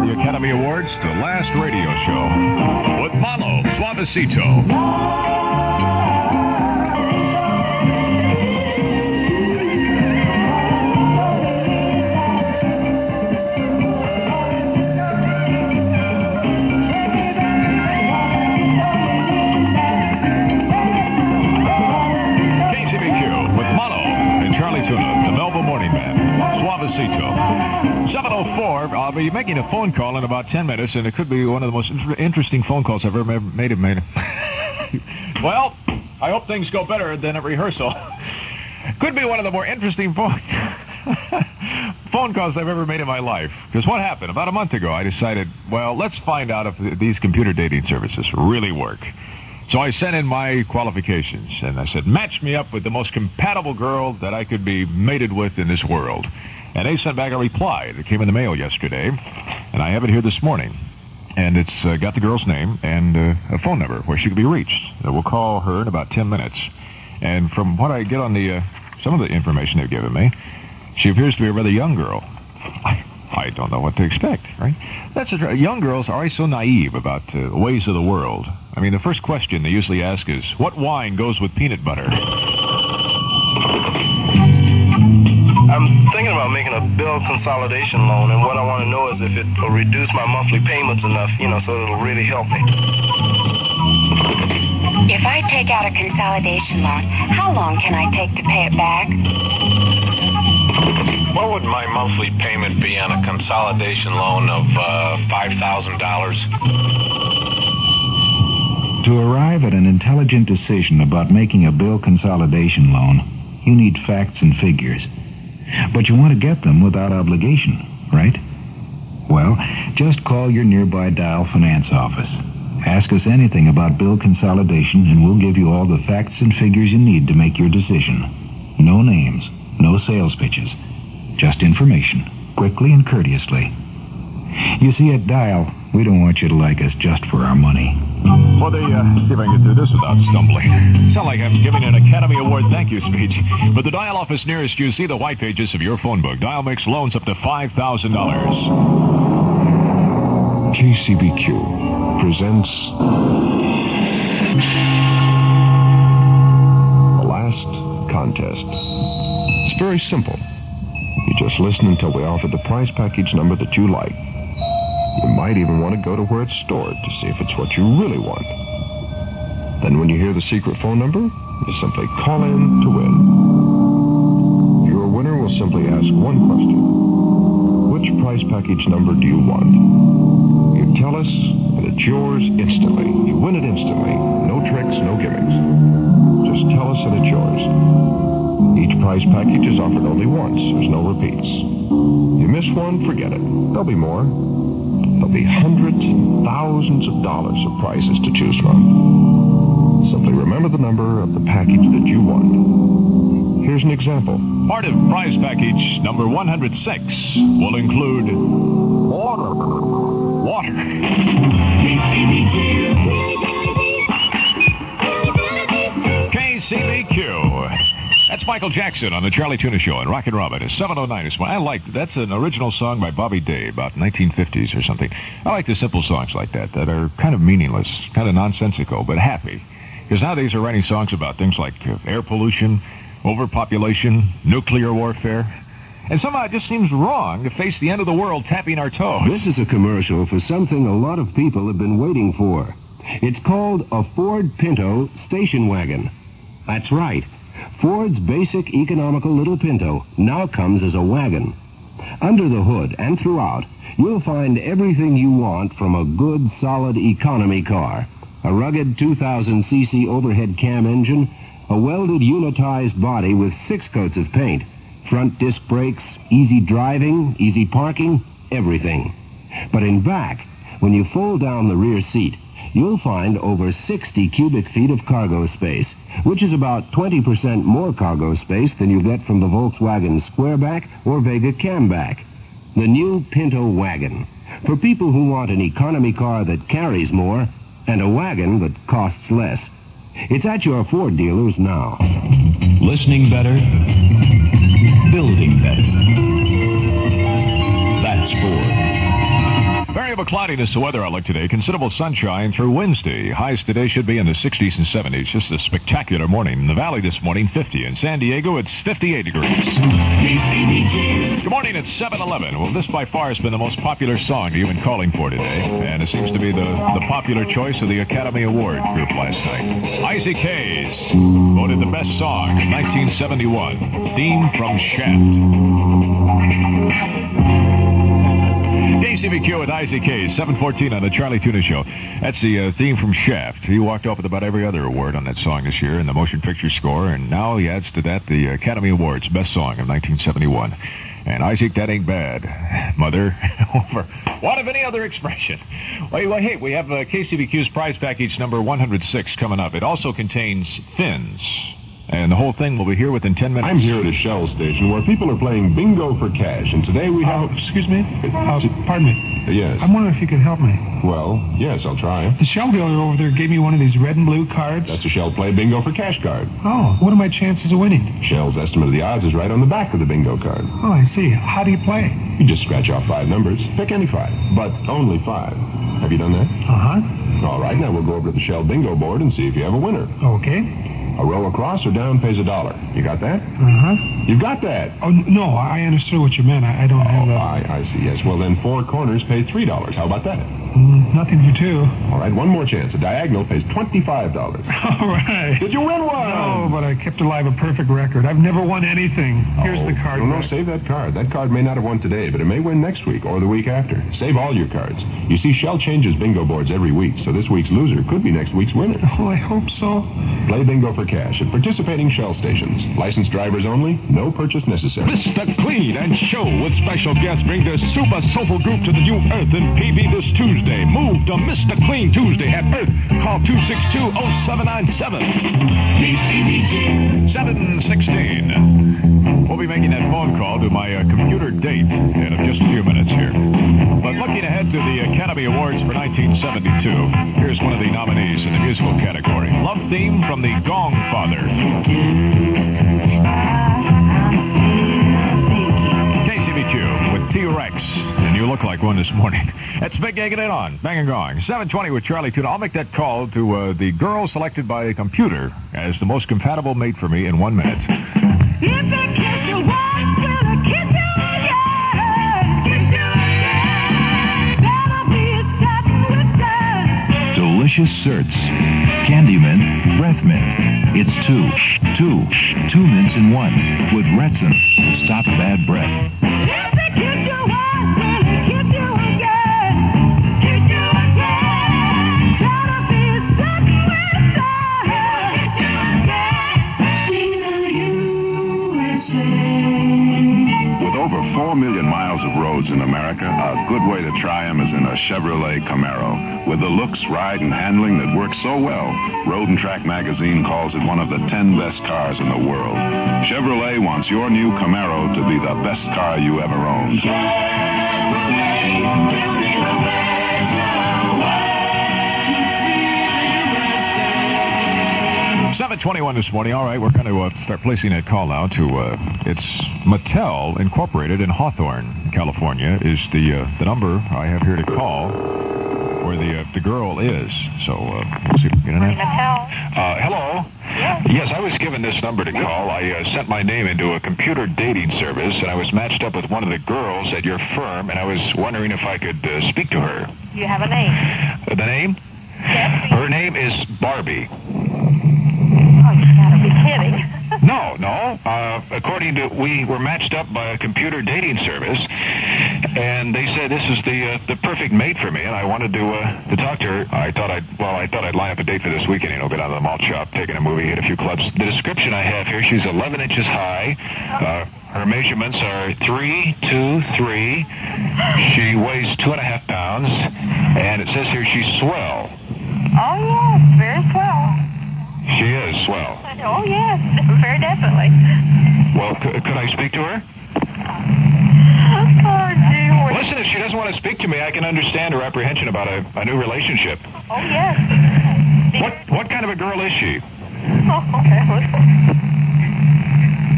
the Academy Awards, The Last Radio Show with Malo Suavecito. KCBQ with Malo and Charlie Tuna, the Melville Morning Man, Suavecito. 7:04. I'll be making a phone call in about 10 minutes, and it could be one of the most interesting phone calls I've ever made. Well, I hope things go better than at rehearsal. Could be one of the more interesting phone calls I've ever made in my life. Because what happened? About a month ago, I decided, well, let's find out if these computer dating services really work. So I sent in my qualifications, and I said, match me up with the most compatible girl that I could be mated with in this world. And they sent back a reply that came in the mail yesterday, and I have it here this morning. And it's got the girl's name and a phone number where she could be reached. We'll call her in about 10 minutes. And from what I get on the some of the information they've given me, she appears to be a rather young girl. I don't know what to expect, right? Young girls are always so naive about the ways of the world. I mean, the first question they usually ask is, what wine goes with peanut butter? I'm thinking about making a bill consolidation loan, and what I want to know is if it will reduce my monthly payments enough, so it'll really help me. If I take out a consolidation loan, how long can I take to pay it back? What would my monthly payment be on a consolidation loan of $5,000? To arrive at an intelligent decision about making a bill consolidation loan, you need facts and figures. But you want to get them without obligation, right? Well, just call your nearby Dial Finance office. Ask us anything about bill consolidation, and we'll give you all the facts and figures you need to make your decision. No names, no sales pitches. Just information, quickly and courteously. You see, at Dial, we don't want you to like us just for our money. Well, see if I can get through this without stumbling. Sound like I'm giving an Academy Award thank you speech. But the Dial office nearest you, see the white pages of your phone book. Dial makes loans up to $5,000. KCBQ presents The Last Contest. It's very simple. You just listen until we offer the prize package number that you like. You might even want to go to where it's stored to see if it's what you really want. Then when you hear the secret phone number, you simply call in to win. Your winner will simply ask one question. Which prize package number do you want? You tell us, and it's yours instantly. You win it instantly. No tricks, no gimmicks. Just tell us and it's yours. Each prize package is offered only once. There's no repeats. You miss one, forget it. There'll be more. There'll be hundreds and thousands of dollars of prizes to choose from. Simply remember the number of the package that you want. Here's an example. Part of prize package number 106 will include water. KCBQ. That's Michael Jackson on the Charlie Tuna Show and Rockin' Robin. It's 7:09 this morning. That's an original song by Bobby Day, about 1950s or something. I like the simple songs like that are kind of meaningless, kind of nonsensical, but happy. Because nowadays they're writing songs about things like air pollution, overpopulation, nuclear warfare. And somehow it just seems wrong to face the end of the world tapping our toes. This is a commercial for something a lot of people have been waiting for. It's called a Ford Pinto station wagon. That's right. Ford's basic economical little Pinto now comes as a wagon. Under the hood and throughout, you'll find everything you want from a good, solid economy car. A rugged 2,000cc overhead cam engine, a welded unitized body with 6 coats of paint, front disc brakes, easy driving, easy parking, everything. But in back, when you fold down the rear seat, you'll find over 60 cubic feet of cargo space, which is about 20% more cargo space than you get from the Volkswagen Squareback or Vega Camback. The new Pinto wagon. For people who want an economy car that carries more and a wagon that costs less. It's at your Ford dealers now. Listening better, building better. That's Ford. Variable cloudiness, the weather outlook today. Considerable sunshine through Wednesday. Highs today should be in the 60s and 70s. Just a spectacular morning. In the valley this morning, 50. In San Diego, it's 58 degrees. Good morning, it's 7:11. Well, this by far has been the most popular song you've been calling for today. And it seems to be the popular choice of the Academy Award group last night. Isaac Hayes voted the best song in 1971. Theme from Shaft. KCBQ with Isaac Hayes, 7:14 on the Charlie Tuna Show. That's the theme from Shaft. He walked off with about every other award on that song this year in the motion picture score, and now he adds to that the Academy Awards Best Song of 1971. And Isaac, that ain't bad, Mother. For what of any other expression? Well, hey, we have KCBQ's prize package number 106 coming up. It also contains fins. And the whole thing will be here within 10 minutes. I'm here at a Shell station where people are playing bingo for cash, and today we have... excuse me? Pardon me. Yes. I'm wondering if you could help me. Well, yes, I'll try. The Shell dealer over there gave me one of these red and blue cards. That's a Shell Play Bingo for Cash card. Oh, what are my chances of winning? Shell's estimate of the odds is right on the back of the bingo card. Oh, I see. How do you play? You just scratch off 5 numbers. Pick any 5, but only 5. Have you done that? Uh-huh. All right, now we'll go over to the Shell bingo board and see if you have a winner. Okay. A row across or down pays $1. You got that? Uh-huh. You got that? Oh, no, I understood what you meant. I don't have that. I see, yes. Well, then 4 corners pay $3. How about that? Nothing for 2. All right, one more chance. A diagonal pays $25. All right. Did you win one? No, but I kept alive a perfect record. I've never won anything. Here's the card. No, save that card. That card may not have won today, but it may win next week or the week after. Save all your cards. You see, Shell changes bingo boards every week, so this week's loser could be next week's winner. Oh, I hope so. Play bingo for cash at participating Shell stations. Licensed drivers only. No purchase necessary. Mr. Clean and Show with special guests bring the Super Soulful Group to the new Earth in PV this Tuesday. Move to Mr. Clean Tuesday at Earth. Call 262-0797. KCBQ. 7:16. We'll be making that phone call to my computer date in just a few minutes here. But looking ahead to the Academy Awards for 1972, here's one of the nominees in the musical category. Love theme from the Gong Father. KCBQ with T-Rex, and you look like one this morning. That's Big Egging It On, Bang and Gong. 7:20 with Charlie Tuna. I'll make that call to the girl selected by a computer as the most compatible mate for me in 1 minute. If I kiss you once, will I kiss you again? Kiss you again. That'll be satin with that. Delicious certs. Candy mint, breath mint. It's two mints in one with Retsin to stop bad breath. If I kiss you once, will I kiss you again? Kiss you again. That'll be satin with that. Kiss you again. With over 4 million miles of roads in America, a good way to try them is in a Chevrolet Camaro. With the looks, ride, and handling that work so well, Road and Track magazine calls it one of the 10 best cars in the world. Chevrolet wants your new Camaro to be the best car you ever owned. 7:21 this morning. All right, we're going to start placing that call now to, it's Mattel Incorporated in Hawthorne, California, is the number I have here to call where the girl is. So, we'll see if we can get in Mattel. Hello? Yes, I was given this number to call. I sent my name into a computer dating service, and I was matched up with one of the girls at your firm, and I was wondering if I could speak to her. Do you have a name? The name? Yes. Her name is Barbie. Oh, you gotta be kidding. No. According to, we were matched up by a computer dating service, and they said this is the perfect mate for me, and I wanted to talk to her. I thought I'd line up a date for this weekend. Go down to the malt shop, take in a movie, hit a few clubs. The description I have here: she's 11 inches high. Her measurements are 3'2'3". She weighs 2.5 pounds, and it says here she's swell. Oh, yes, very swell. She is swell. Oh, yes, very definitely. Well, could I speak to her? Oh, gee whiz. Listen, if she doesn't want to speak to me, I can understand her apprehension about a new relationship. Oh, yes. What kind of a girl is she? Oh, okay.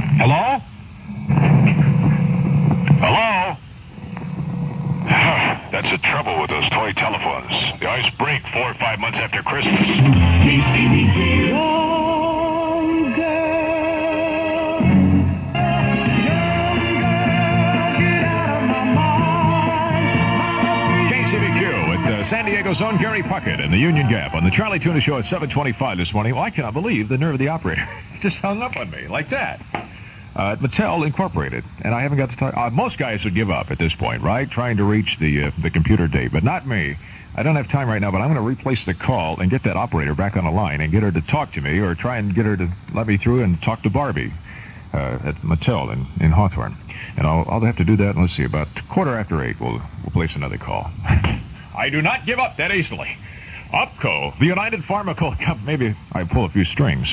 Hello? Hello? That's the trouble with those toy telephones. They always break 4 or 5 months after Christmas. KCBQ with San Diego's own Gary Puckett and the Union Gap on the Charlie Tuna Show at 7:25 this morning. Well, I cannot believe the nerve of the operator. Just hung up on me like that. Mattel Incorporated, and I haven't got to talk. Most guys would give up at this point, right? Trying to reach the computer date, but not me. I don't have time right now, but I'm going to replace the call and get that operator back on the line and get her to talk to me, or try and get her to let me through and talk to Barbie at Mattel in Hawthorne. And I'll have to do that. Let's see, about 8:15. We'll place another call. I do not give up that easily. UPCO, the United Pharmaceutical Company. Maybe I pull a few strings.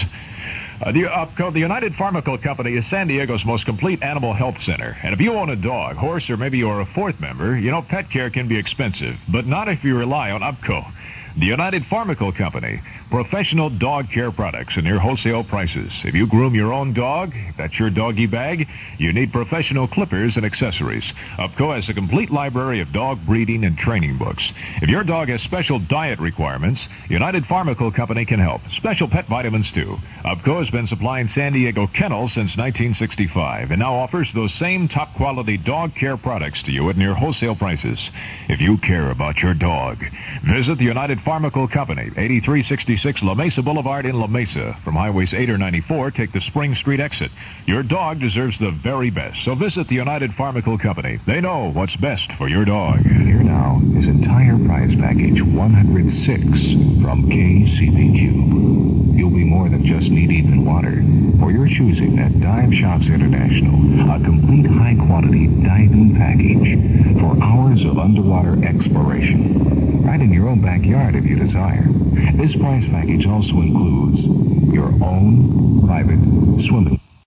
The United Pharmaceutical Company is San Diego's most complete animal health center. And if you own a dog, horse, or maybe you're a fourth member, you know pet care can be expensive, but not if you rely on UPCO. The United Pharmaceutical Company, professional dog care products and near wholesale prices. If you groom your own dog, if that's your doggy bag, you need professional clippers and accessories. UPCO has a complete library of dog breeding and training books. If your dog has special diet requirements, United Pharmaceutical Company can help. Special pet vitamins, too. UPCO has been supplying San Diego kennels since 1965 and now offers those same top-quality dog care products to you at near wholesale prices. If you care about your dog, visit the United Pharmaceutical Company, 8366 La Mesa Boulevard in La Mesa. From highways 8 or 94, take the Spring Street exit. Your dog deserves the very best, so visit the United Pharmaceutical Company. They know what's best for your dog. Here now is entire prize package 106 from KCBQ. You'll be more than just knee-deep in water. For your choosing at Dive Shops International, a complete high-quality diving package for hours of underwater exploration. Right in your own backyard if you desire. This prize package also includes your own private swimming